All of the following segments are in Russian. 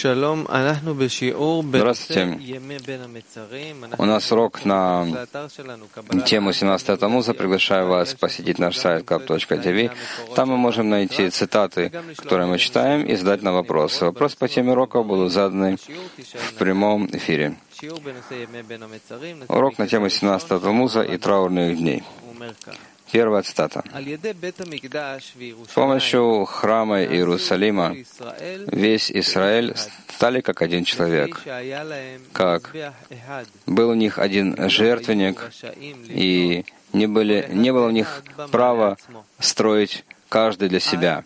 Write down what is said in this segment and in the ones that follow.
Здравствуйте. У нас урок на тему 17 Тамуза. Приглашаю вас посетить наш сайт kap.tv. Там мы можем найти цитаты, которые мы читаем, и задать нам вопросы. Вопросы по теме урока будут заданы в прямом эфире. Урок на тему 17 Тамуза и траурных дней. Первая цитата. С помощью храма Иерусалима весь Израиль стали как один человек, как был у них один жертвенник, и не было у них права строить каждый для себя,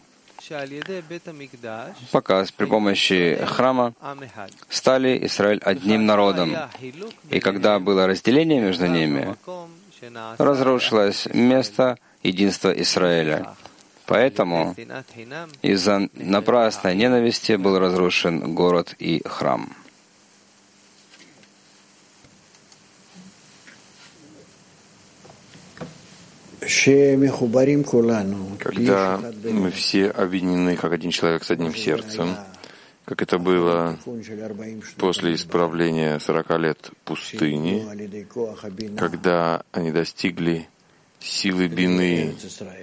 пока при помощи храма стали Израиль одним народом. И когда было разделение между ними, разрушилось место единства Израиля. Поэтому из-за напрасной ненависти был разрушен город и храм. Когда мы все объединены как один человек с одним сердцем, как это было после исправления 40 лет пустыни, когда они достигли силы бины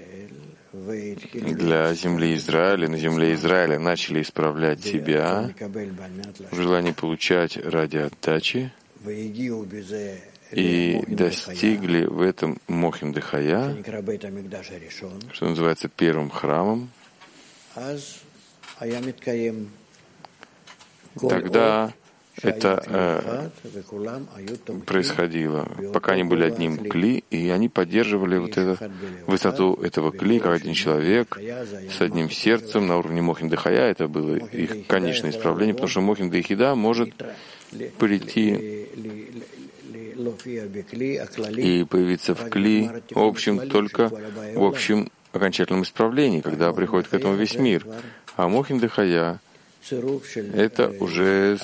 для земли Израиля, на земле Израиля начали исправлять себя в желании получать ради отдачи и достигли в этом Мохим Дехая, что называется первым храмом. Тогда это происходило, пока они были одним кли, и они поддерживали вот эту высоту этого кли, как один человек, с одним сердцем на уровне Мохим Дехая. Это было их конечное исправление, потому что Мохим Дехида может прийти и появиться в кли общем только в общем окончательном исправлении, когда приходит к этому весь мир. А Мохим Дехая — это уже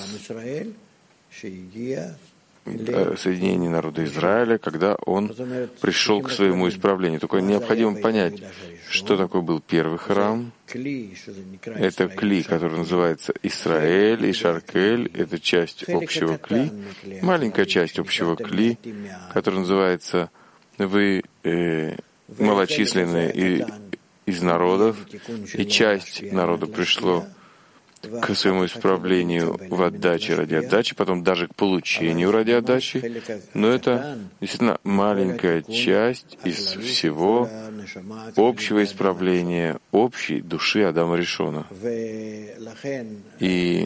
соединение народа Израиля, когда он пришел к своему исправлению. Только необходимо понять, что такое был первый храм. Это кли, который называется Исраэль, и Шаркель — это часть общего кли, маленькая часть общего кли, который называется «Вы малочисленные из народов», и часть народа пришло к своему исправлению в отдаче ради отдачи, потом даже к получению ради отдачи, но это действительно маленькая часть из всего общего исправления общей души Адама Ришона. И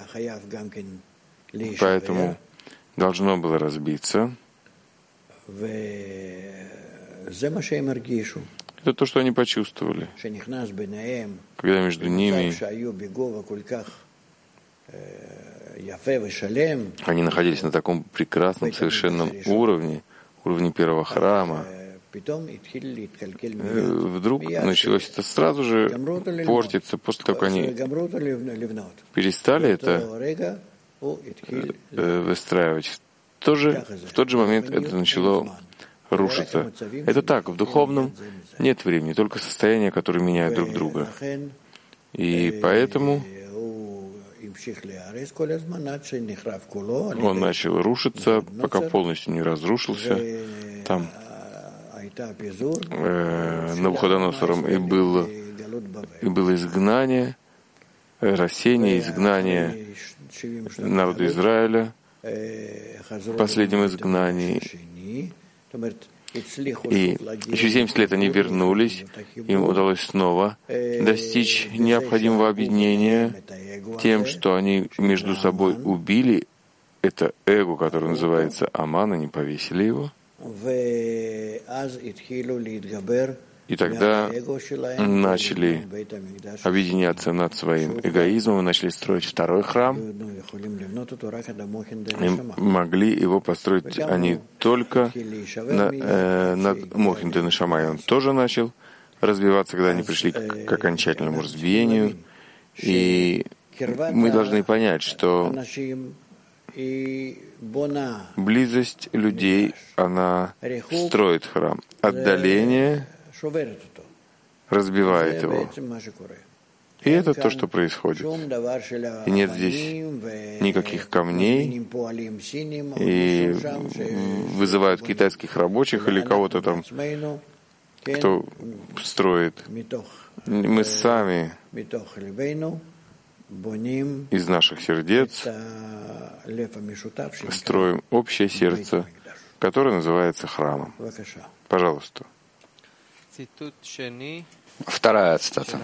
поэтому должно было разбиться. Это то, что они почувствовали, когда между ними они находились на таком прекрасном, совершенном уровне первого храма. Вдруг началось это сразу же портиться, после того, как они перестали это выстраивать. В тот же момент это начало рушится. Это так, в духовном нет времени, только состояния, которые меняют друг друга. И поэтому он начал рушиться, пока полностью не разрушился. Там Навуходоносором и было изгнание, рассеяние, изгнание народа Израиля, последнем изгнании. И еще 70 лет они вернулись, им удалось снова достичь необходимого объединения тем, что они между собой убили это эго, которое называется Аман, они повесили его. И тогда начали объединяться над своим эгоизмом, начали строить второй храм. И могли его построить они только над Мохим Денешамай. Он тоже начал развиваться, когда они пришли к окончательному разбиению. И мы должны понять, что близость людей, она строит храм. Отдаление разбивает его. И это то, что происходит. И нет здесь никаких камней, и вызывают китайских рабочих или кого-то там, кто строит. Мы сами из наших сердец строим общее сердце, которое называется храмом. Пожалуйста. Вторая цитата.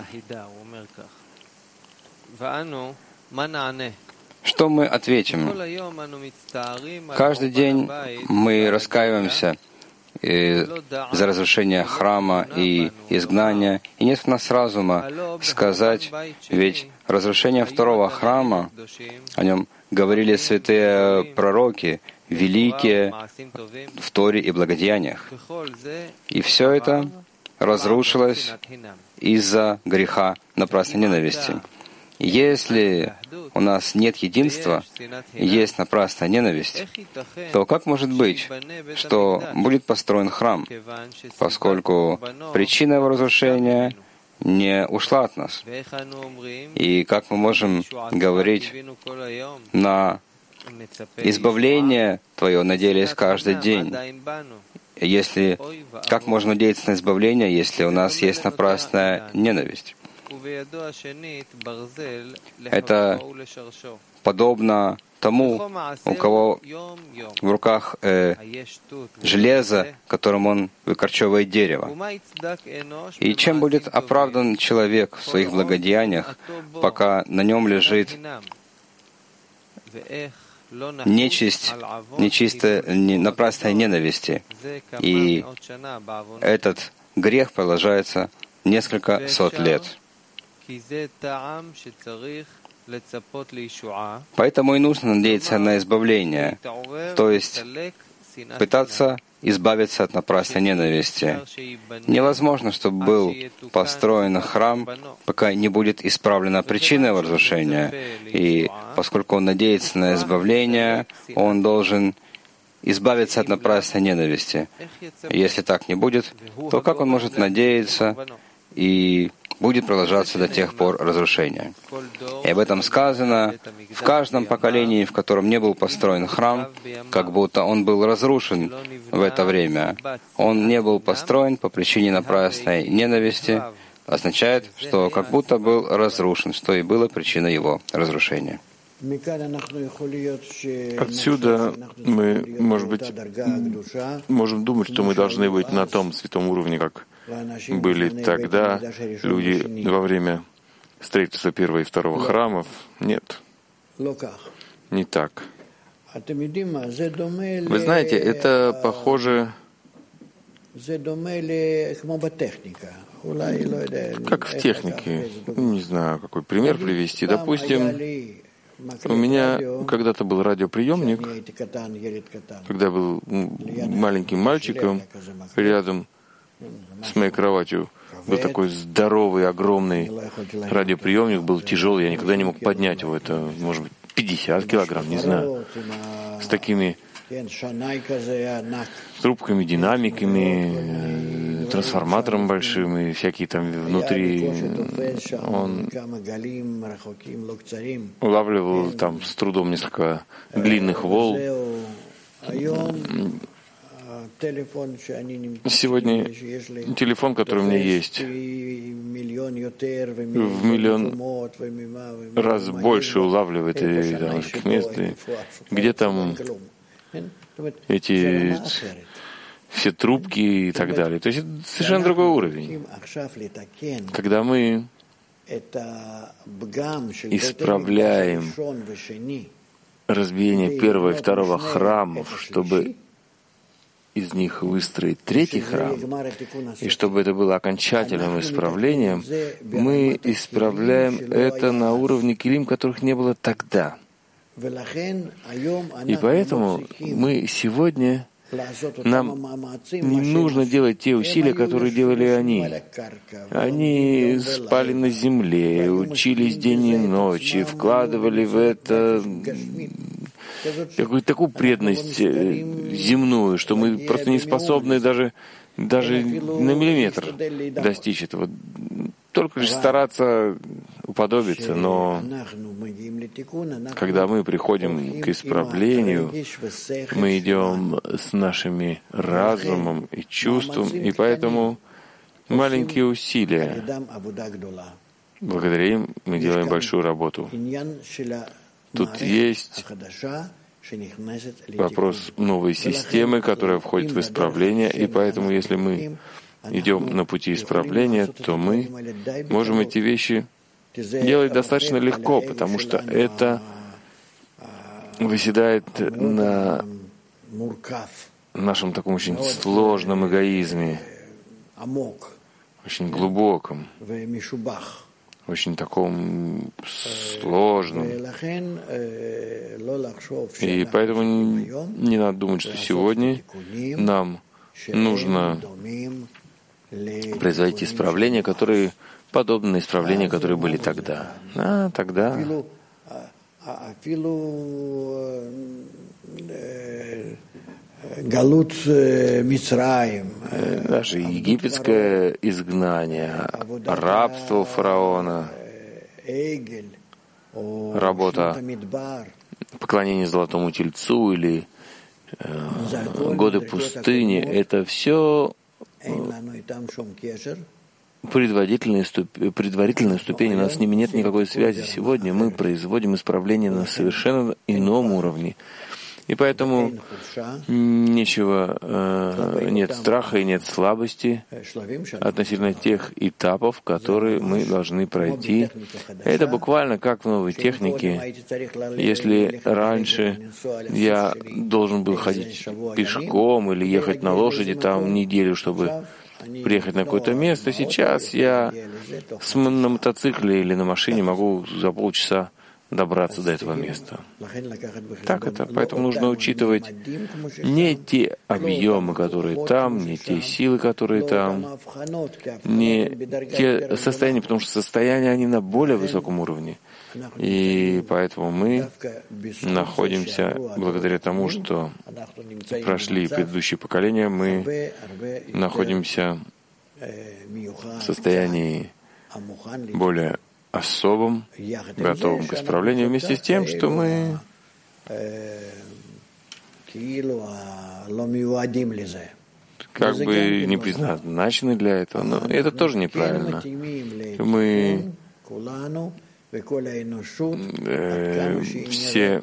Что мы ответим? Каждый день мы раскаиваемся за разрушение храма и изгнание, и нет у нас разума сказать, ведь разрушение второго храма, о нем говорили святые пророки, великие в Торе и благодеяниях. И все это разрушилось из-за греха напрасной ненависти. Если у нас нет единства, есть напрасная ненависть, то как может быть, что будет построен храм, поскольку причина его разрушения не ушла от нас? И как мы можем говорить на избавление Твое надеялись каждый день? Если как можно надеяться на избавление, если у нас есть напрасная ненависть? Это подобно тому, у кого в руках железо, которым он выкорчевывает дерево. И чем будет оправдан человек в своих благодеяниях, пока на нем лежит нечисть, нечистая, напрасная ненависти. И этот грех продолжается несколько сот лет. Поэтому и нужно надеяться на избавление, то есть пытаться избавиться от напрасной ненависти. Невозможно, чтобы был построен храм, пока не будет исправлена причина его разрушения. И поскольку он надеется на избавление, он должен избавиться от напрасной ненависти. Если так не будет, то как он может надеяться и будет продолжаться до тех пор разрушение? И об этом сказано: в каждом поколении, в котором не был построен храм, как будто он был разрушен в это время. Он не был построен по причине напрасной ненависти, означает, что как будто был разрушен, что и было причиной его разрушения. Отсюда мы, может быть, можем думать, что мы должны быть на том святом уровне, как были тогда люди во время строительства первого и второго храмов. Нет, не так. Вы знаете, это похоже как в технике. Не знаю, какой пример привести. Допустим, у меня когда-то был радиоприемник, когда я был маленьким мальчиком, рядом с моей кроватью был такой здоровый, огромный радиоприемник, был тяжелый, я никогда не мог поднять его, это, может быть, 50 килограмм, не знаю, с такими трубками, динамиками, трансформатором большим и всякие там внутри. Он улавливал там с трудом несколько длинных волн. Сегодня телефон, который у меня есть, в миллион раз больше улавливает этих мест, где там эти все трубки и так далее. То есть это совершенно другой уровень. Когда мы исправляем разбиение первого и второго храмов, чтобы из них выстроить третий храм, и чтобы это было окончательным исправлением, мы исправляем это на уровне килим, которых не было тогда. И поэтому мы сегодня, нам не нужно делать те усилия, которые делали они. Они спали на земле, учились день и ночь, и вкладывали в это какую-то такую преданность земную, что мы просто не способны даже на миллиметр достичь этого. Только лишь стараться уподобиться, но когда мы приходим к исправлению, мы идем с нашими разумом и чувством, и поэтому маленькие усилия, благодаря им мы делаем большую работу. Тут есть вопрос новой системы, которая входит в исправление, и поэтому, если мы идем на пути исправления, то мы можем эти вещи делать достаточно легко, потому что это выседает на нашем таком очень сложном эгоизме, очень глубоком, очень таком сложном. И поэтому не надо думать, что сегодня нам нужно производить исправления, которые подобны исправлениям, которые были тогда. А тогда даже египетское изгнание, рабство фараона, работа, поклонение золотому тельцу или годы пустыни, это все предварительные ступени. У нас с ними нет никакой связи. Сегодня мы производим исправление на совершенно ином уровне. И поэтому нет страха и нет слабости относительно тех этапов, которые мы должны пройти. Это буквально как в новой технике. Если раньше я должен был ходить пешком или ехать на лошади там неделю, чтобы приехать на какое-то место, сейчас я на мотоцикле или на машине могу за полчаса добраться до этого места. Так это. Поэтому нужно учитывать не те объемы, которые там, не те силы, которые там, не те состояния, потому что состояния, они на более высоком уровне. И поэтому мы находимся, благодаря тому, что прошли предыдущие поколения, мы находимся в состоянии более особым, готовым к исправлению, вместе с тем, что мы как бы не предназначены для этого, но это тоже неправильно. Мы все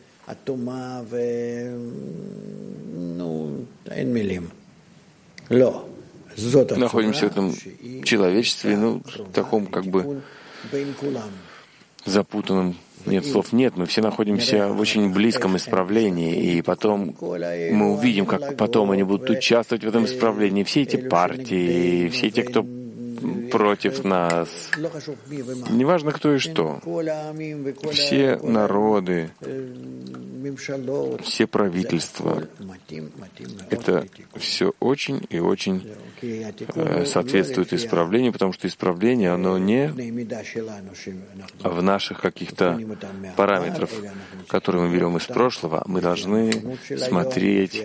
находимся в этом человечестве, в таком как бы запутанном, нет слов, нет, мы все находимся в очень близком исправлении, и потом мы увидим, как потом они будут участвовать в этом исправлении, все эти партии, все те, кто против нас, неважно кто и что, все народы, все правительства, это все очень и очень соответствует исправлению, потому что исправление, оно не в наших каких-то параметрах, которые мы берем из прошлого, мы должны смотреть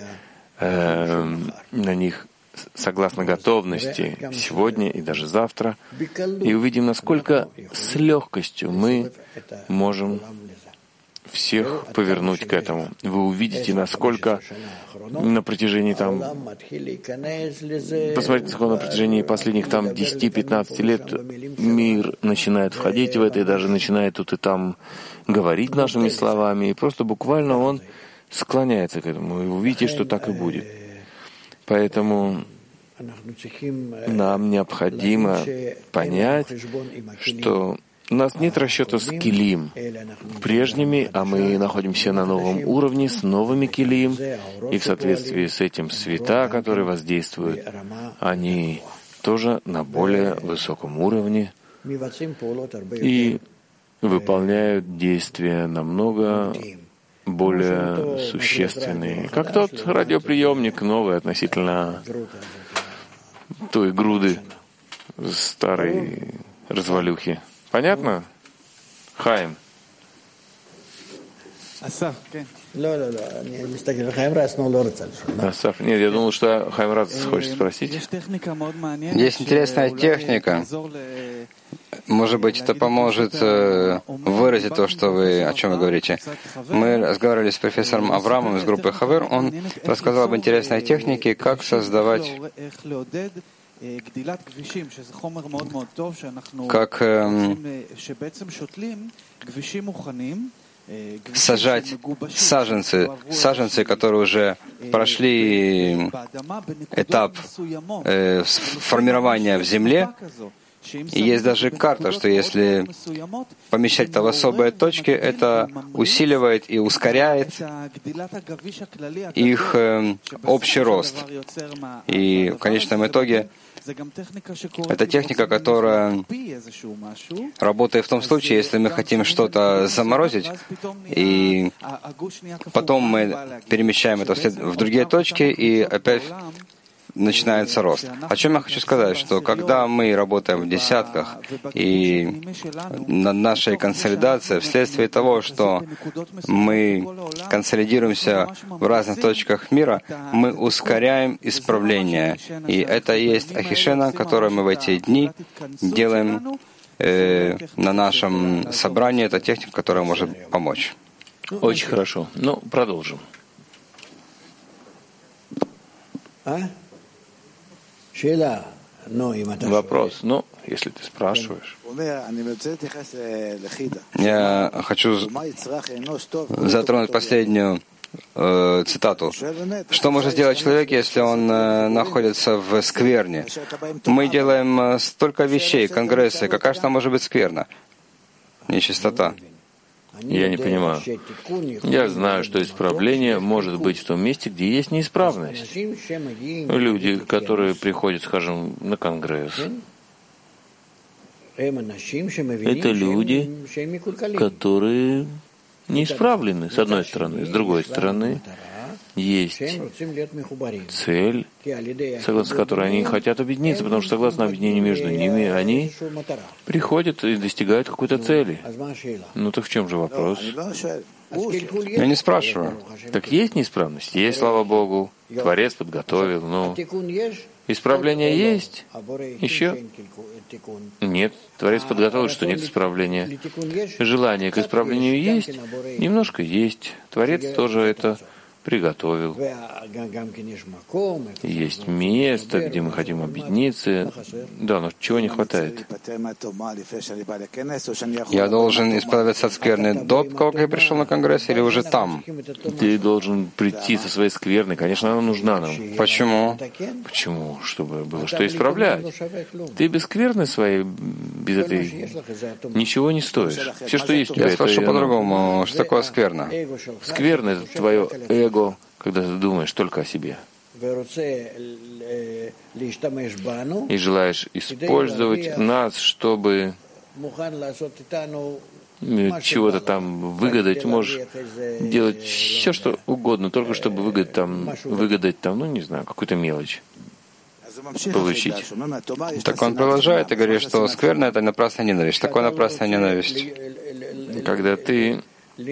на них согласно готовности сегодня и даже завтра, и увидим, насколько с легкостью мы можем всех повернуть к этому. Вы увидите, насколько на протяжении посмотрите, насколько на протяжении последних 10-15 лет мир начинает входить в это и даже начинает тут и там говорить нашими словами, и просто буквально он склоняется к этому. И увидите, что так и будет. Поэтому нам необходимо понять, что у нас нет расчета с килим прежними, а мы находимся на новом уровне с новыми килим, и в соответствии с этим света, которые воздействуют, они тоже на более высоком уровне и выполняют действия намного более существенные. Как тот радиоприемник новый относительно той груды старой развалюхи. Понятно? Хаим. Асаф, нет, я думал, что Хаим Рац хочет спросить. Есть интересная техника. Может быть, это поможет выразить то, что о чем вы говорите. Мы разговаривали с профессором Авраамом из группы Хавер. Он рассказал об интересной технике, как создавать, как сажать саженцы, которые уже прошли этап формирования в земле. И есть даже карта, что если помещать это в особые точки, это усиливает и ускоряет их общий рост. И в конечном итоге это техника, которая работает в том случае, если мы хотим что-то заморозить, и потом мы перемещаем это в другие точки, и опять начинается рост. О чем я хочу сказать, что когда мы работаем в десятках и над нашей консолидацией, вследствие того, что мы консолидируемся в разных точках мира, мы ускоряем исправление. И это и есть Ахишена, которое мы в эти дни делаем на нашем собрании. Это техника, которая может помочь. Очень хорошо. Ну, продолжим. Вопрос. Ну, если ты спрашиваешь. Я хочу затронуть последнюю цитату. Что может сделать человек, если он находится в скверне? Мы делаем столько вещей, конгрессы. Какая же там может быть скверна? Нечистота. Я не понимаю. Я знаю, что исправление может быть в том месте, где есть неисправность. Люди, которые приходят, скажем, на конгресс, это люди, которые неисправлены, с одной стороны. С другой стороны, есть цель, согласно которой они хотят объединиться, потому что согласно объединению между ними, они приходят и достигают какой-то цели. Ну так в чем же вопрос? Я не спрашиваю. Так есть неисправность? Есть, слава Богу. Творец подготовил, но исправление есть? Еще? Нет. Творец подготовил, что нет исправления. Желание к исправлению есть? Немножко есть. Творец тоже это приготовил. Есть место, где мы хотим объединиться. Да, но чего не хватает? Я должен избавиться от скверны до того, как я пришел на конгресс, или уже там? Ты должен прийти со своей скверной. Конечно, она нужна нам. Почему? Почему? Чтобы было что исправлять. Ты без скверны своей, без этой, ничего не стоишь. Все, что есть у тебя, я спрошу по-другому. Что такое скверна? Скверна — это твое эго, когда ты думаешь только о себе. И желаешь использовать нас, чтобы чего-то там выгадать. Можешь делать все, что угодно, только чтобы выгадать там, ну не знаю, какую-то мелочь получить. Так он продолжает и говорит, что скверно — это напрасная ненависть. Что такое напрасная ненависть? Когда ты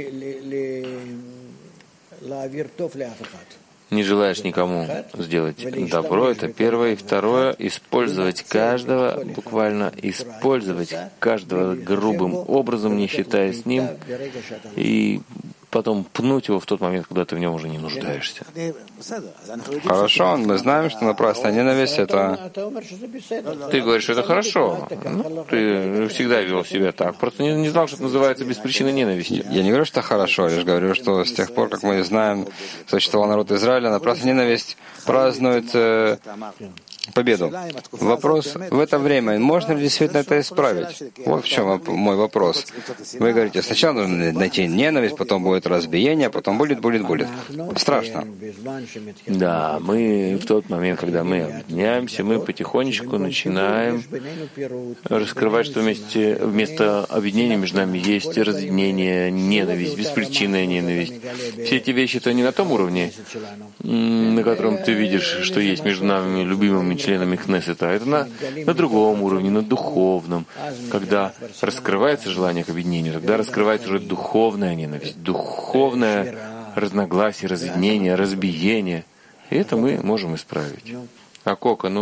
не желаешь никому сделать добро, это первое. И второе, использовать каждого, буквально использовать каждого грубым образом, не считая с ним, и потом пнуть его в тот момент, когда ты в нем уже не нуждаешься. Хорошо, мы знаем, что напрасная ненависть — это... Ты говоришь, что это хорошо. Ну, ты всегда вел себя так. Просто не знал, что это называется без причины ненависти. Я не говорю, что хорошо, я лишь говорю, что с тех пор, как мы знаем, существовал народ Израиля, напрасная ненависть празднует победу. Вопрос в это время, можно ли действительно это исправить? Вот в чем мой вопрос. Вы говорите, сначала нужно найти ненависть, потом будет разбиение, потом будет. Страшно. Да, мы в тот момент, когда мы объединяемся, мы потихонечку начинаем раскрывать, что вместо объединения между нами есть разъединение, ненависть, беспричинная ненависть. Все эти вещи — это не на том уровне, на котором ты видишь, что есть между нами любимыми членами Кнессета, а это на другом уровне, на духовном. Когда раскрывается желание к объединению, тогда раскрывается уже духовная ненависть, духовное разногласие, разъединение, разбиение. И это мы можем исправить. А Кока,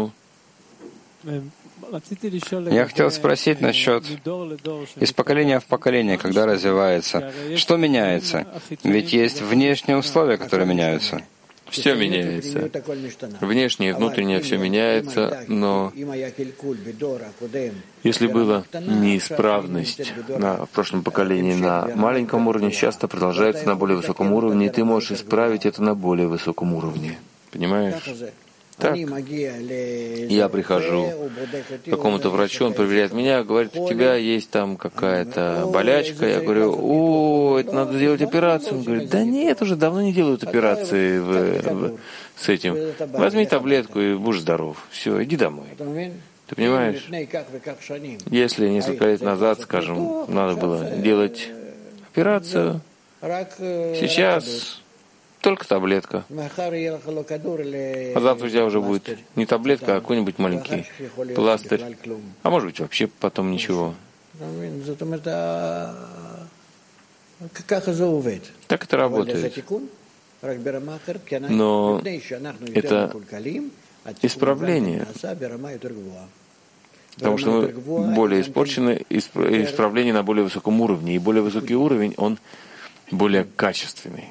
Я хотел спросить насчет из поколения в поколение, когда развивается. Что меняется? Ведь есть внешние условия, которые меняются. Все меняется. Внешнее и внутреннее все меняется, но если была неисправность в прошлом поколении на маленьком уровне, часто продолжается на более высоком уровне, и ты можешь исправить это на более высоком уровне. Понимаешь? Так, я прихожу к какому-то врачу, он проверяет меня, говорит, у тебя есть там какая-то болячка. Я говорю, это надо сделать операцию. Он говорит, да нет, уже давно не делают операции с этим. Возьми таблетку и будешь здоров. Все, иди домой. Ты понимаешь? Если несколько лет назад, скажем, надо было делать операцию, сейчас только таблетка. А завтра у тебя уже будет не таблетка, а какой-нибудь маленький пластырь. А может быть, вообще потом ничего. Так это работает. Но это исправление. Потому что мы более испорчены, исправление на более высоком уровне. И более высокий уровень, он более качественный.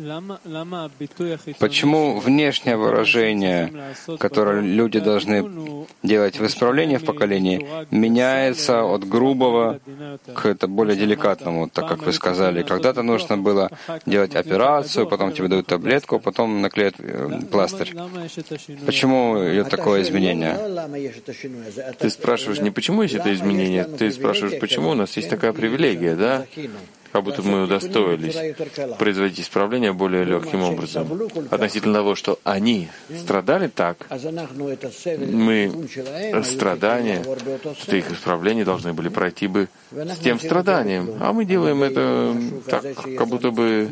Почему внешнее выражение, которое люди должны делать в исправлении в поколении, меняется от грубого к более деликатному, так как вы сказали? Когда-то нужно было делать операцию, потом тебе дают таблетку, потом наклеят пластырь. Почему идет такое изменение? Ты спрашиваешь не почему есть это изменение, ты спрашиваешь, почему у нас есть такая привилегия, да? Как будто мы удостоились производить исправление более легким образом. Относительно того, что они страдали так, мы страдания, что их исправления должны были пройти бы с тем страданием. А мы делаем это так, как будто бы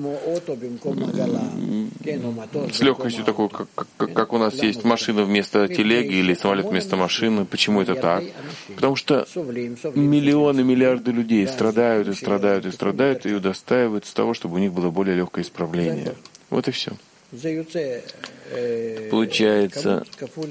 с легкостью такой, как у нас есть машина вместо телеги или самолет вместо машины. Почему это так? Потому что миллионы, миллиарды людей страдают и страдают и страдают, и удостаиваются того, чтобы у них было более легкое исправление. Вот и все. Получается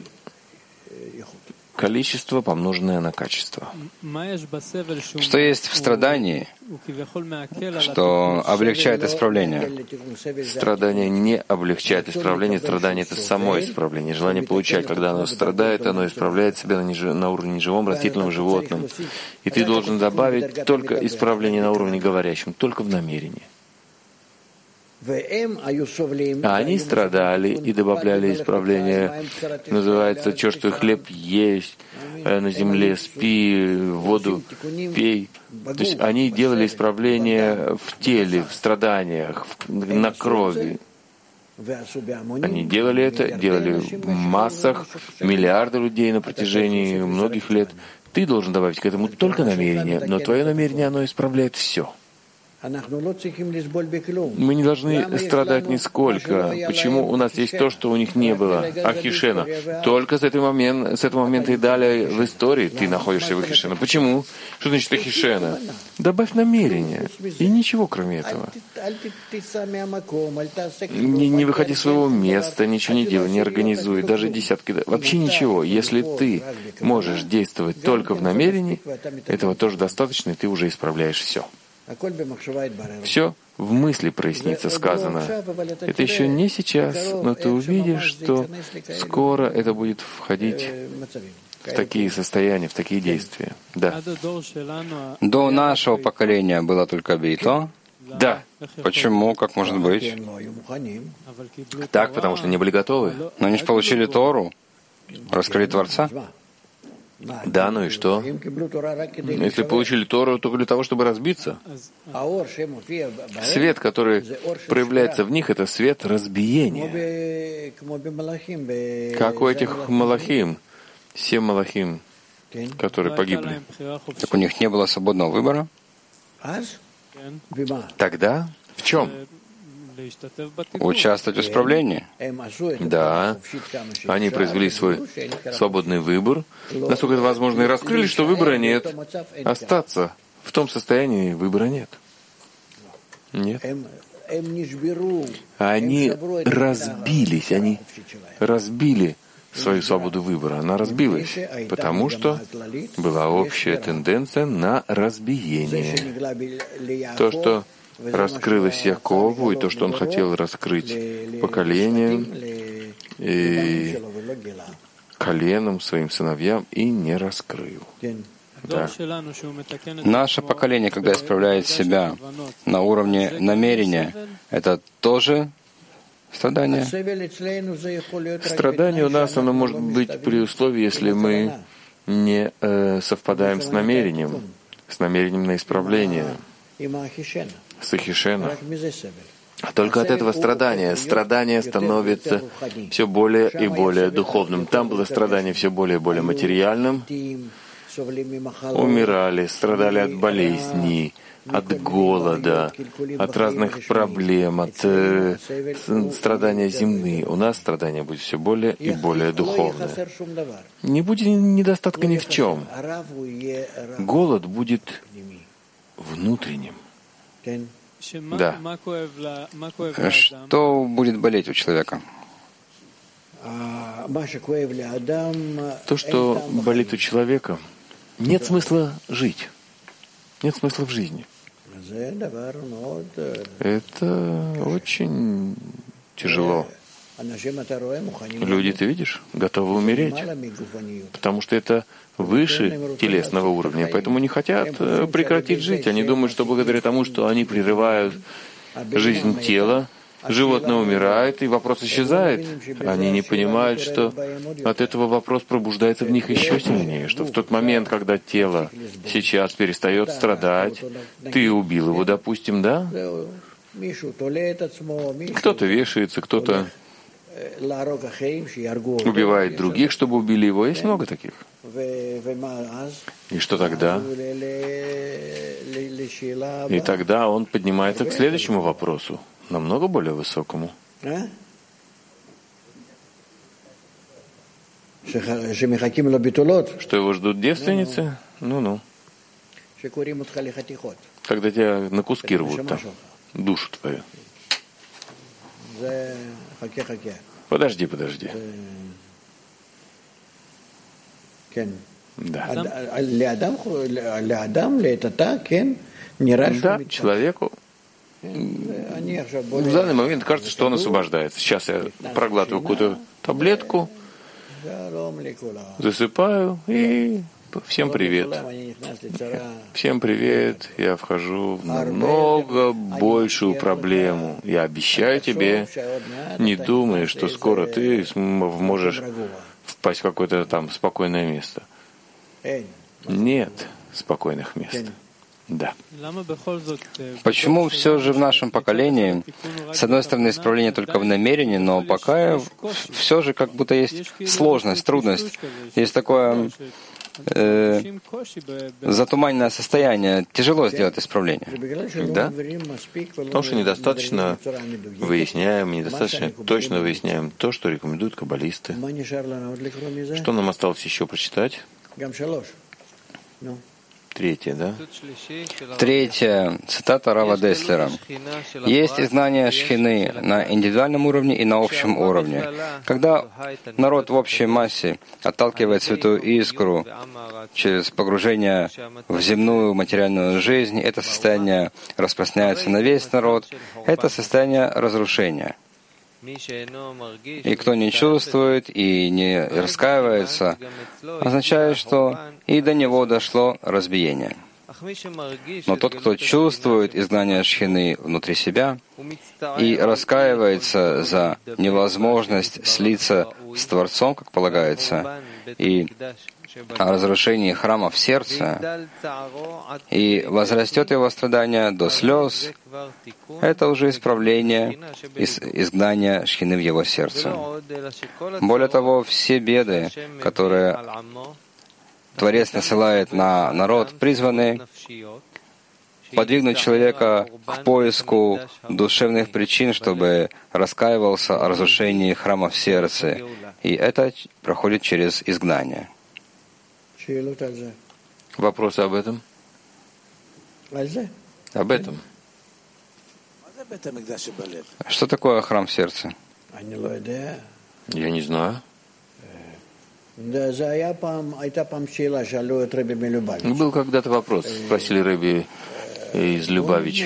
количество, помноженное на качество. Что есть в страдании, что облегчает исправление? Страдание не облегчает исправление, страдание — это само исправление. Желание получать, когда оно страдает, оно исправляет себя на уровне живом, растительном, животном. И ты должен добавить только исправление на уровне говорящем, только в намерении. А они страдали и добавляли исправление. Называется, чувствуй хлеб есть, на земле спи, воду пей. То есть они делали исправление в теле, в страданиях, на крови. Они делали это, делали в массах, миллиарды людей на протяжении многих лет. Ты должен добавить к этому только намерение, но твое намерение, оно исправляет все. Мы не должны страдать нисколько. Почему у нас есть то, что у них не было? Ахишена. Только с этого момента и далее в истории ты находишься в Ахишена. Почему? Что значит Ахишена? Добавь намерение. И ничего кроме этого. Не выходи из своего места, ничего не делай, не организуй, даже десятки. Вообще ничего. Если ты можешь действовать только в намерении, этого тоже достаточно, и ты уже исправляешь все. Все в мысли прояснится, сказано. Это еще не сейчас, но ты увидишь, что скоро это будет входить в такие состояния, в такие действия. Да. До нашего поколения было только бейто. Да. Почему? Как может быть? Так, потому что не были готовы. Но они же получили Тору, раскрыли Творца. Да, ну и что? Если получили Тору только для того, чтобы разбиться. Свет, который проявляется в них, это свет разбиения. Как у этих малахим, 7 малахим, которые погибли. Так у них не было свободного выбора? Тогда в чем? участвовать в исправлении. Да, они произвели свой свободный выбор, насколько это возможно, и раскрыли, что выбора нет. Остаться в том состоянии выбора нет. Нет. Они разбились, они разбили свою свободу выбора. Она разбилась, потому что была общая тенденция на разбиение. То, что раскрылось Якову, и то, что он хотел раскрыть поколениям и коленам, своим сыновьям, и не раскрыл. Да. Наше поколение, когда исправляет себя на уровне намерения, это тоже страдание? Страдание у нас, оно может быть при условии, если мы не совпадаем с намерением на исправление, с Ахишена. Только от этого страдание становится все более и более духовным. Там было страдание все более и более материальным. Умирали, страдали от болезней, от голода, от разных проблем, от страдания земные. У нас страдания будет все более и более духовное. Не будет недостатка ни в чем. Голод будет внутренним. Да. Что будет болеть у человека? То, что болит у человека, нет смысла жить. Нет смысла в жизни. Это очень тяжело. Люди, ты видишь, готовы умереть, потому что это выше телесного уровня, поэтому не хотят прекратить жить. Они думают, что благодаря тому, что они прерывают жизнь тела, животное умирает, и вопрос исчезает. Они не понимают, что от этого вопрос пробуждается в них еще сильнее, что в тот момент, когда тело сейчас перестает страдать, ты убил его, допустим, да? Кто-то вешается, кто-то убивает других, чтобы убили его. Есть много таких. И что тогда? И тогда он поднимается к следующему вопросу, намного более высокому. Что его ждут девственницы? Ну-ну. Когда тебя на куски рвут там, душу твою. Подожди. Да. Да, человеку в данный момент кажется, что он освобождается. Сейчас я проглатываю какую-то таблетку, засыпаю и всем привет. Всем привет. Я вхожу в намного большую проблему. Я обещаю тебе, не думай, что скоро ты можешь впасть в какое-то там спокойное место. Нет спокойных мест. Да. Почему все же в нашем поколении, с одной стороны, исправление только в намерении, но пока все же как будто есть сложность, трудность, есть такое затуманенное состояние, тяжело сделать исправление. Да? Потому что недостаточно выясняем, недостаточно точно выясняем то, что рекомендуют каббалисты. Что нам осталось еще прочитать? Третье, да? Третья цитата Рава Деслера. Есть изгнание шхины на индивидуальном уровне и на общем уровне. Когда народ в общей массе отталкивает святую искру через погружение в земную материальную жизнь, это состояние распространяется на весь народ, это состояние разрушения. И кто не чувствует и не раскаивается, означает, что и до него дошло разбиение. Но тот, кто чувствует изгнание шхины внутри себя и раскаивается за невозможность слиться с Творцом, как полагается, и о разрушении храма в сердце, и возрастет его страдание до слез, это уже исправление изгнания шхины в его сердце. Более того, все беды, которые Творец насылает на народ, призваны подвигнуть человека к поиску душевных причин, чтобы раскаивался о разрушении храма в сердце. И это проходит через изгнание. Вопросы об этом? Об этом. Что такое храм в сердце? Я не знаю. Был когда-то вопрос, спросили Рэби из Любавич.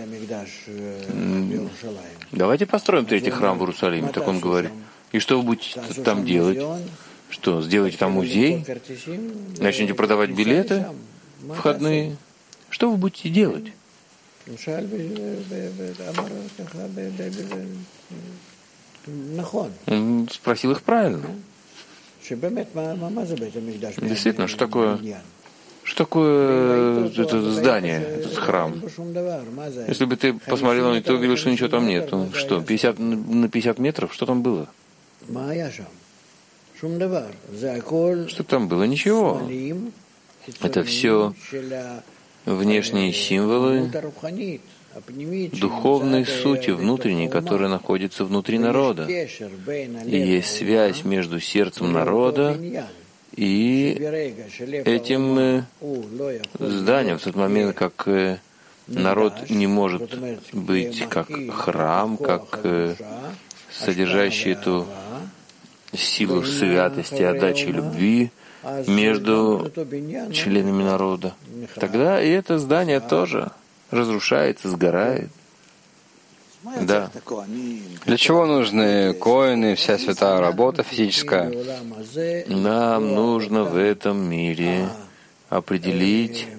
Давайте построим третий храм в Иерусалиме. Так он говорит. И что вы будете там делать? Что, сделаете там музей? Начнете продавать билеты входные? Что вы будете делать? Он спросил их правильно. Действительно, что такое это здание, этот храм? Если бы ты посмотрел на него, ты увидел, что ничего там нет. Что, 50 на 50 метров? Что там было? Что там было? Ничего. Это все внешние символы духовной сути внутренней, которая находится внутри народа. И есть связь между сердцем народа и этим зданием. В тот момент, как народ не может быть как храм, как содержащий эту силу святости, отдачи любви между членами народа, тогда и это здание тоже разрушается, сгорает. Да. Для чего нужны коины, вся святая работа физическая? Нам нужно в этом мире определить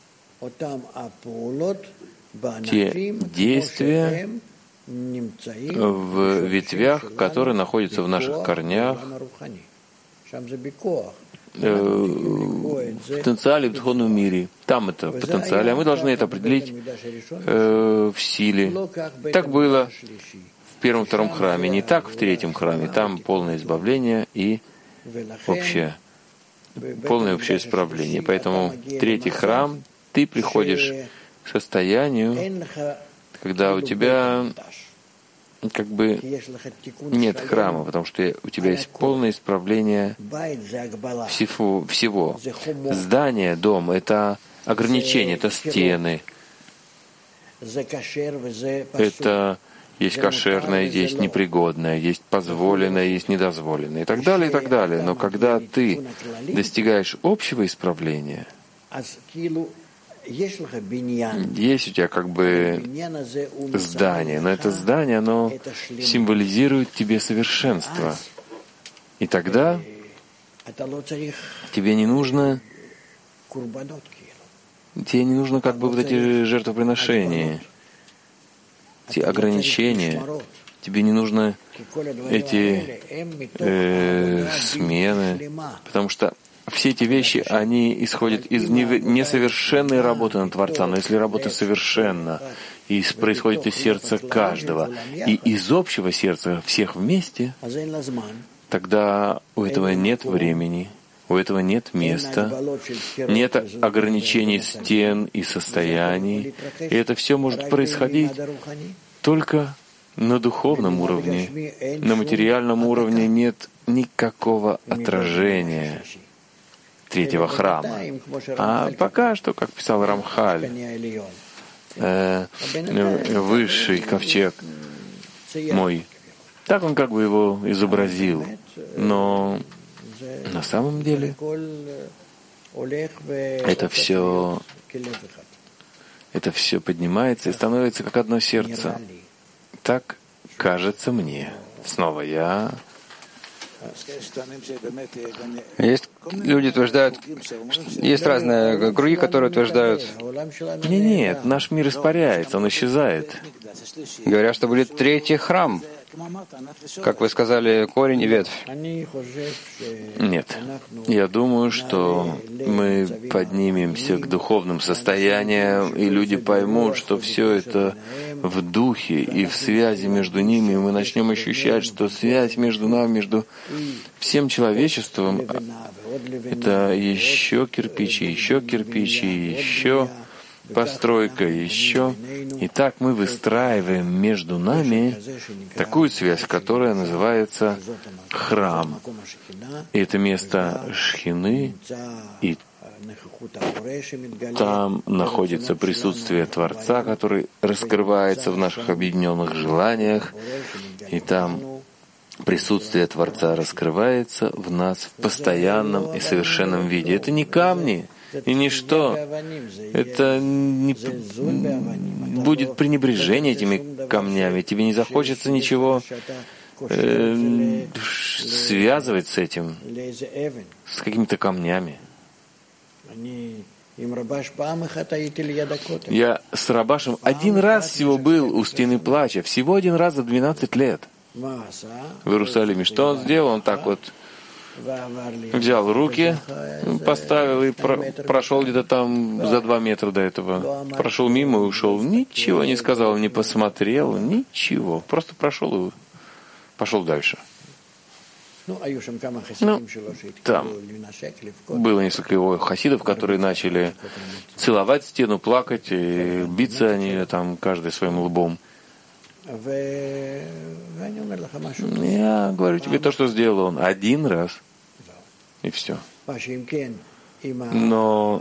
те действия в ветвях, которые находятся в наших корнях, в потенциале в духовном мире. Там это в потенциале, а мы должны это определить в силе. Так было в первом, втором храме, не так в третьем храме. Там полное избавление и полное общее исправление. Поэтому третий храм, ты приходишь к состоянию, когда у тебя как бы нет храма, потому что у тебя есть полное исправление всего. Здание, дом — это ограничение, это стены. Это есть кошерное, есть непригодное, есть позволенное, есть недозволенное и так далее, и так далее. Но когда ты достигаешь общего исправления, есть у тебя как бы здание, но это здание, оно символизирует тебе совершенство. И тогда тебе не нужно как бы вот эти жертвоприношения, эти ограничения. Тебе не нужно эти смены, потому что все эти вещи, они исходят из несовершенной работы на Творца. Но если работа совершенна и происходит из сердца каждого и из общего сердца всех вместе, тогда у этого нет времени, у этого нет места, нет ограничений стен и состояний. И это все может происходить только на духовном уровне. На материальном уровне нет никакого отражения третьего храма. А пока что, как писал Рамхаль, высший ковчег мой, так он как бы его изобразил. Но на самом деле это все поднимается и становится как одно сердце. Так кажется мне. Снова я. Есть люди утверждают, есть разные круги, которые утверждают, нет, наш мир испаряется, он исчезает. Говорят, что будет третий храм, как вы сказали, корень и ветвь. Нет, я думаю, что мы поднимемся к духовным состояниям, и люди поймут, что все это в духе и в связи между ними, и мы начнем ощущать, что связь между нами, между всем человечеством, это еще кирпичи, еще кирпичи, еще постройка еще. И так мы выстраиваем между нами такую связь, которая называется храм. И это место Шхины, и там находится присутствие Творца, который раскрывается в наших объединенных желаниях, и там присутствие Творца раскрывается в нас в постоянном и совершенном виде. Это не камни и ничто. Это не будет пренебрежение этими камнями. Тебе не захочется ничего связывать с этим, с какими-то камнями. Я с Рабашем один раз всего был у стены плача, всего один раз за 12 лет в Иерусалиме. Что он сделал? Он так вот взял руки, поставил и прошел где-то там за 2 метра до этого. Прошел мимо и ушел. Ничего не сказал, не посмотрел, ничего. Просто прошел и пошел дальше. Там было несколько его хасидов, которые начали целовать стену, плакать, и биться они там, каждый своим лбом. Я говорю тебе то, что сделал он один раз, и все. Но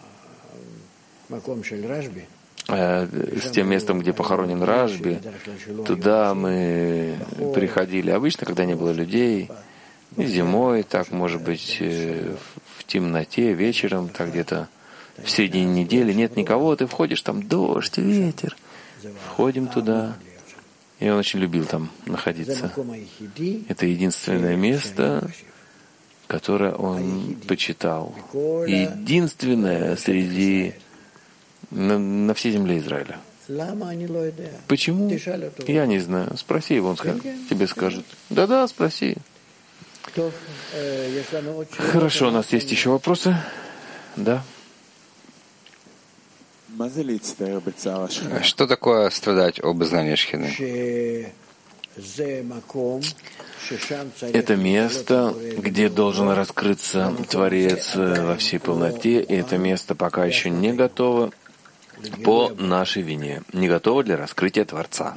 с тем местом, где похоронен Рашби, туда мы приходили обычно, когда не было людей, и зимой, так, может быть, в темноте, вечером, так где-то в середине недели, нет никого, ты входишь, там дождь, ветер. Входим туда, и он очень любил там находиться. Это единственное место, которое он почитал. Единственное среди на всей земле Израиля. Почему? Я не знаю. Спроси его, он тебе скажет. Да-да, спроси. Хорошо, у нас есть еще вопросы? Да. Что такое страдать об изгнании Шхины? Это место, где должен раскрыться Творец во всей полноте, и это место пока еще не готово по нашей вине, не готово для раскрытия Творца.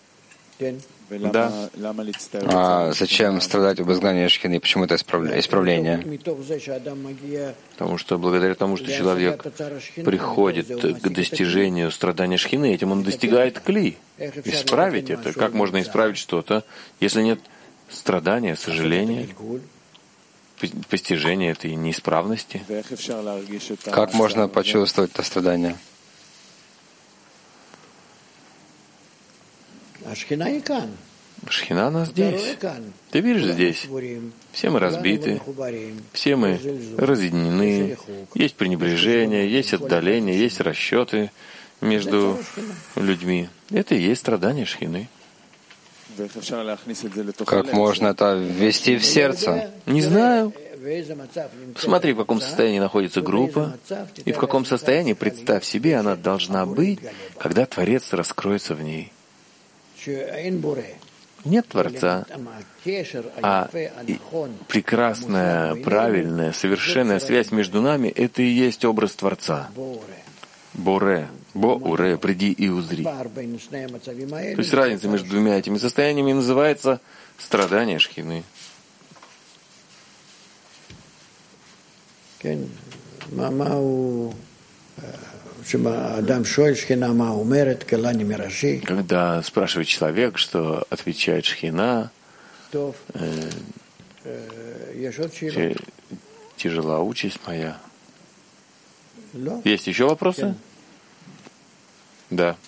Да. А зачем страдать об изгнании Шхины? Почему это исправление? Потому что благодаря тому, что человек приходит к достижению страдания Шхины, этим он достигает кли. Исправить это. Как можно исправить что-то, если нет страдания, сожаления, постижения этой неисправности? Как можно почувствовать это страдание? Шхина она здесь. Ты видишь здесь? Все мы разбиты, все мы разъединены, есть пренебрежение, есть отдаление, есть расчеты между людьми. Это и есть страдание Шхины. Как можно это ввести в сердце? Не знаю. Смотри, в каком состоянии находится группа, и в каком состоянии, представь себе, она должна быть, когда Творец раскроется в ней. Нет Творца, а прекрасная, правильная, совершенная связь между нами — это и есть образ Творца. Боре, Бо-Уре, приди и узри. То есть разница между двумя этими состояниями называется страдание Шхины. Когда спрашивает человек, что отвечает Шхина, тяжела участь моя. Есть еще вопросы? Да.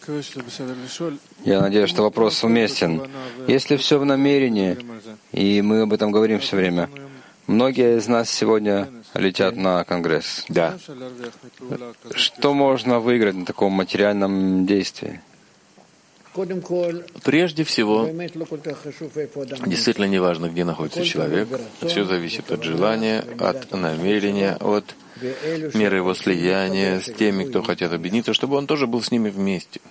Я надеюсь, что вопрос уместен. Если все в намерении, и мы об этом говорим все время, многие из нас сегодня летят на Конгресс. Да. Что можно выиграть на таком материальном действии? Прежде всего, действительно не важно, где находится человек. Все зависит от желания, от намерения, от меры его слияния с теми, кто хотят объединиться, чтобы он тоже был с ними вместе.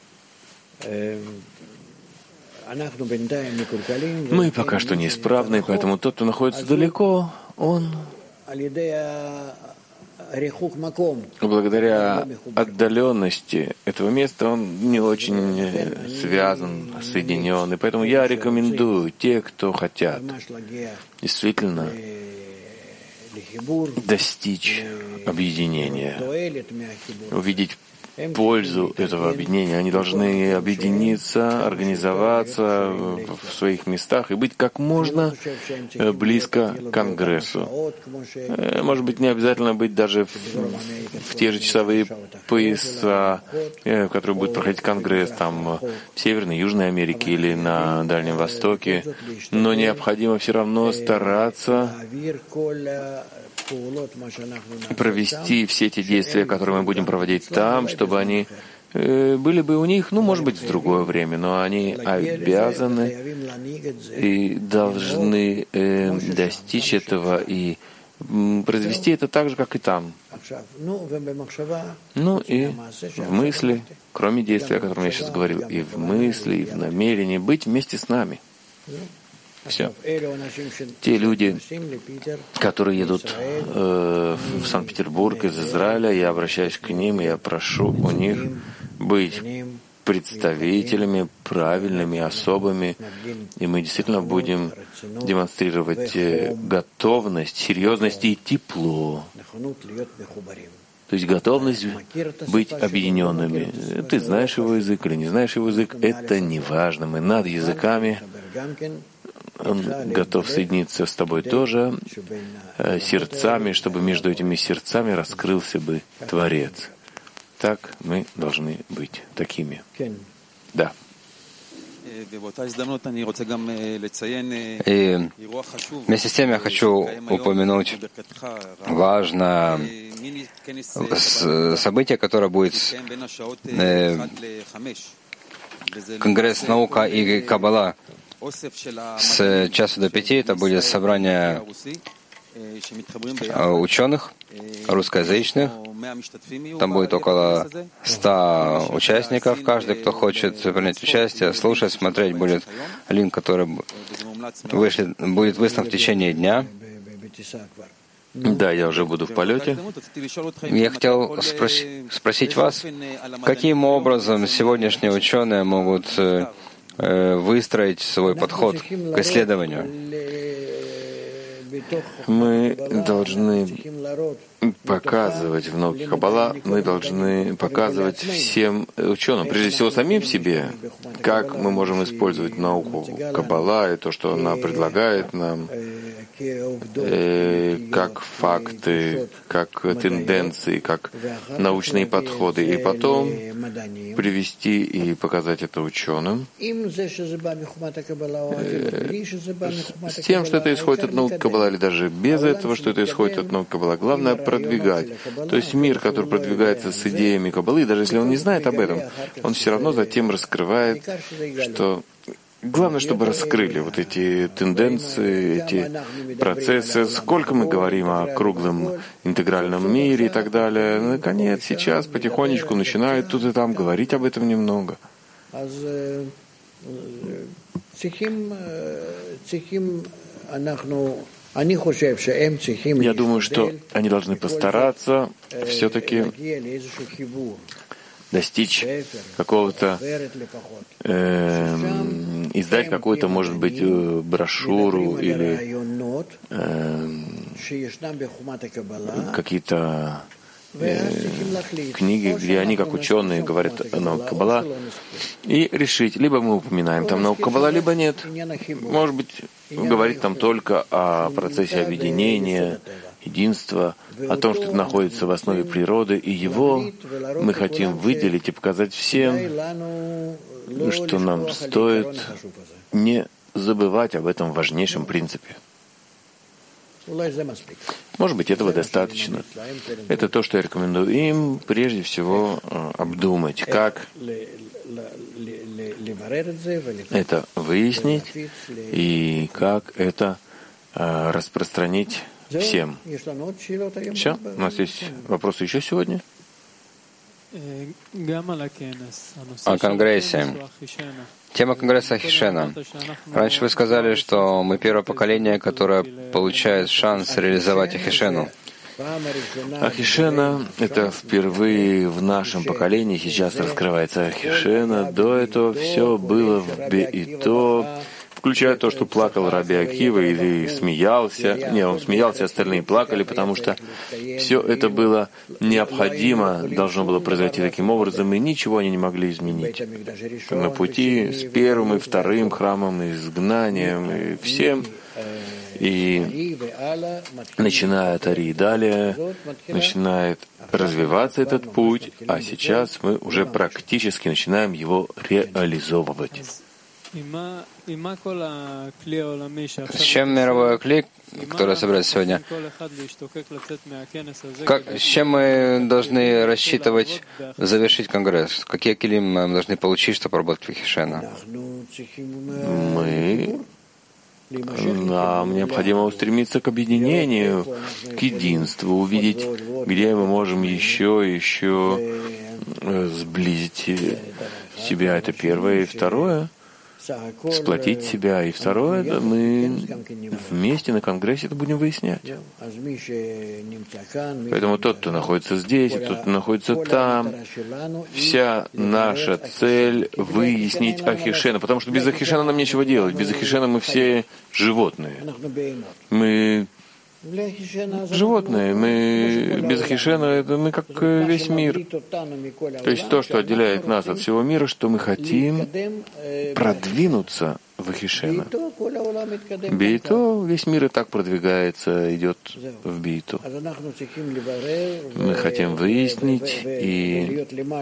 Мы пока что неисправны, поэтому тот, кто находится далеко, он благодаря отдаленности этого места он не очень связан, соединен. И поэтому я рекомендую те, кто хотят действительно достичь объединения, увидеть пользу этого объединения. Они должны объединиться, организоваться в своих местах и быть как можно близко к Конгрессу. Может быть, не обязательно быть даже в те же часовые пояса, в которые будет проходить Конгресс, там в Северной, Южной Америке или на Дальнем Востоке, но необходимо все равно стараться провести все эти действия, которые мы будем проводить там, чтобы они были бы у них, может быть, в другое время, но они обязаны и должны достичь этого и произвести это так же, как и там. И в мысли, кроме действия, о котором я сейчас говорил, и в мысли, и в намерении быть вместе с нами. Все. Те люди, которые едут в Санкт-Петербург из Израиля, я обращаюсь к ним, я прошу у них быть представителями, правильными, особыми, и мы действительно будем демонстрировать готовность, серьезность и тепло. То есть готовность быть объединенными. Ты знаешь его язык или не знаешь его язык, это не важно. Мы над языками. Он готов соединиться с тобой тоже, сердцами, чтобы между этими сердцами раскрылся бы Творец. Так мы должны быть такими. Да. И вместе с тем я хочу упомянуть важное событие, которое будет Конгресс «Наука и Каббала» с часу до 5. Это будет собрание ученых русскоязычных. Там будет около 100 участников. Каждый, кто хочет принять участие, слушать, смотреть, будет линк, который будет выслан в течение дня. Да, я уже буду в полете. Я хотел спросить вас, каким образом сегодняшние ученые могут выстроить свой подход к исследованию? Мы должны показывать в науке Каббала, мы должны показывать всем ученым, прежде всего самим себе, как мы можем использовать науку Каббала и то, что она предлагает нам, как факты, как тенденции, как научные подходы, и потом привести и показать это ученым, с тем, что это исходит от науки Каббала, или даже без этого, что это исходит от науки Каббала. Главное — продвигать. То есть мир, который продвигается с идеями Каббалы, даже если он не знает об этом, он все равно затем раскрывает, что главное, чтобы раскрыли вот эти тенденции, эти процессы. Сколько мы говорим о круглом интегральном мире и так далее. Наконец, сейчас потихонечку начинают тут и там говорить об этом немного. Я думаю, что они должны постараться все-таки достичь какого-то, издать какую-то, может быть, брошюру или какие-то книги, где они, как ученые, говорят о науке Каббала, и решить, либо мы упоминаем там науку Каббала, либо нет. Может быть, говорить там только о процессе объединения, единства, о том, что это находится в основе природы, и его мы хотим выделить и показать всем, что нам стоит не забывать об этом важнейшем принципе. Может быть, этого достаточно. Это то, что я рекомендую им прежде всего обдумать, как это выяснить и как это распространить всем. Все? У нас есть вопросы еще сегодня? О Конгрессе. Тема Конгресса Хишена. Раньше вы сказали, что мы первое поколение, которое получает шанс реализовать Хишену. Ахишена — это впервые в нашем поколении сейчас раскрывается Ахишена. До этого все было в Беито, включая то, что плакал Раби Акива или смеялся. Не, он смеялся, остальные плакали, потому что все это было необходимо, должно было произойти таким образом, и ничего они не могли изменить. На пути с первым и вторым храмом, и изгнанием, и всем. И начиная от Ари далее, начинает развиваться этот путь, а сейчас мы уже практически начинаем его реализовывать. С чем мировой клей, который собирается сегодня? С чем мы должны рассчитывать завершить конгресс? Какие килим мы должны получить, чтобы работать в Ахишена? Нам необходимо устремиться к объединению, к единству, увидеть, где мы можем еще сблизить себя. Это первое. И второе — сплотить себя. И второе — мы вместе на Конгрессе это будем выяснять. Поэтому тот, кто находится здесь, и тот, кто находится там, вся наша цель — выяснить Ахишена. Потому что без Ахишена нам нечего делать. Без Ахишена мы все животные. Мы животные. Мы без Ахишена, мы как весь мир. То есть то, что отделяет нас от всего мира, что мы хотим продвинуться в Ахишена. Бейто, весь мир и так продвигается, идет в Бейто. Мы хотим выяснить и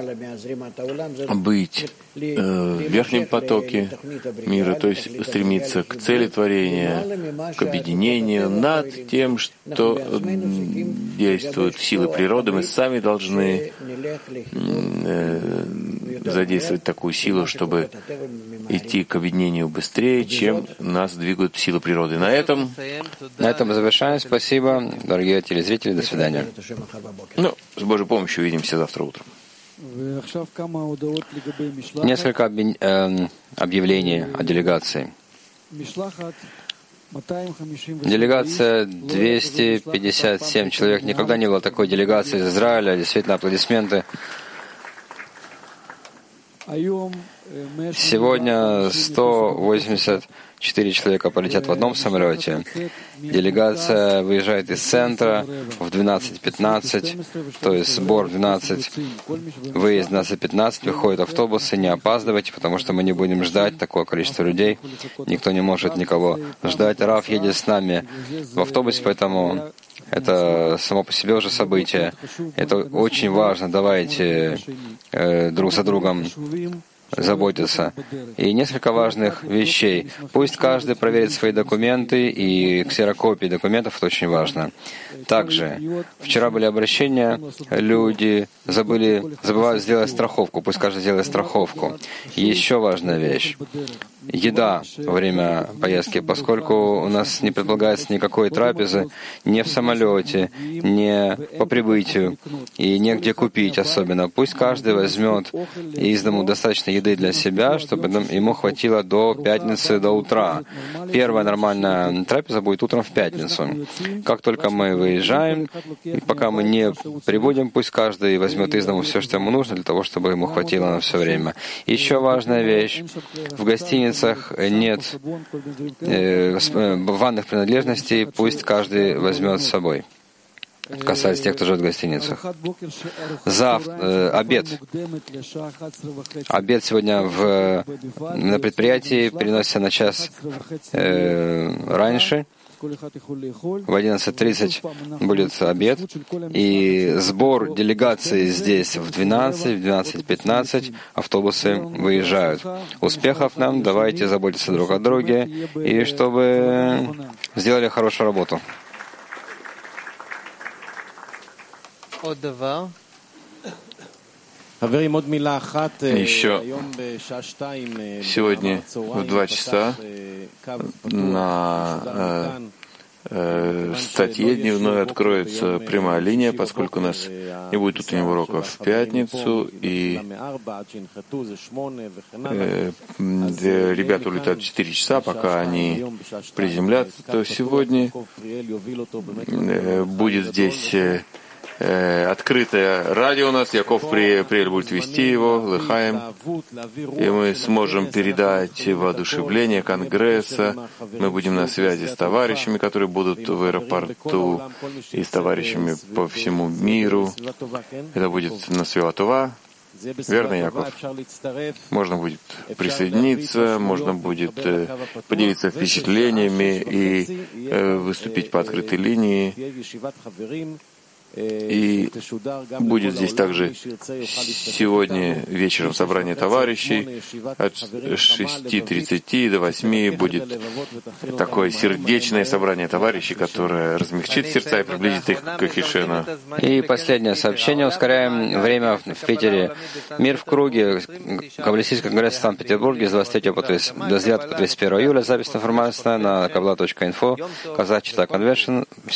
быть в верхнем потоке мира, то есть стремиться к цели творения, к объединению над тем, что действуют силы природы. Мы сами должны задействовать такую силу, чтобы идти к объединению быстрее, чем нас двигают силы природы. На этом завершаем. Спасибо, дорогие телезрители. До свидания. С Божьей помощью увидимся завтра утром. Несколько объявлений о делегации. Делегация 257 человек. Никогда не было такой делегации из Израиля. Действительно, аплодисменты. Сегодня 184 человека полетят в одном самолете. Делегация выезжает из центра в 12:15, то есть сбор в 12, выезд в 12:15, выходят автобусы, не опаздывайте, потому что мы не будем ждать такое количество людей. Никто не может никого ждать. Рав едет с нами в автобусе, поэтому это само по себе уже событие. Это очень важно. Давайте друг за другом заботиться. И несколько важных вещей. Пусть каждый проверит свои документы, и ксерокопии документов — это очень важно. Также, вчера были обращения, люди забывают сделать страховку. Пусть каждый сделает страховку. И еще важная вещь. Еда во время поездки, поскольку у нас не предполагается никакой трапезы ни в самолете, ни по прибытию, и негде купить особенно. Пусть каждый возьмет из дому достаточно еды для себя, чтобы ему хватило до пятницы, до утра. Первая нормальная трапеза будет утром в пятницу. Как только мы выезжаем, и пока мы не прибудем, пусть каждый возьмет из дому все, что ему нужно, для того, чтобы ему хватило на все время. Еще важная вещь. В гостинице нет ванных принадлежностей, пусть каждый возьмет с собой. Касается тех, кто живет в гостиницах. Обед. Обед сегодня на предприятии переносится на час раньше. В 11:30 будет обед, и сбор делегации здесь в 12:15 автобусы выезжают. Успехов нам, давайте заботиться друг о друге, и чтобы сделали хорошую работу. Еще сегодня в 2 часа на статье дневной откроется прямая линия, поскольку у нас не будет утреннего урока в пятницу, и ребята улетают в 4 часа, пока они приземлятся, то сегодня будет здесь открытое радио у нас, Яков Приэль будет вести его, Лыхаем, и мы сможем передать воодушевление Конгресса. Мы будем на связи с товарищами, которые будут в аэропорту, и с товарищами по всему миру. Это будет на Святова. Верно, Яков? Можно будет присоединиться, можно будет поделиться впечатлениями и выступить по открытой линии. И будет здесь также сегодня вечером собрание товарищей от 6:30 до 8 будет такое сердечное собрание товарищей, которое размягчит сердца и приблизит их к Хишену. И последнее сообщение. Ускоряем время в Питере. Мир в круге. Каббалистический конгресс в Санкт-Петербурге с 23 по 29 по 31 июля. Запись информация на kabbalah.info. Казах Чита Конвеншн.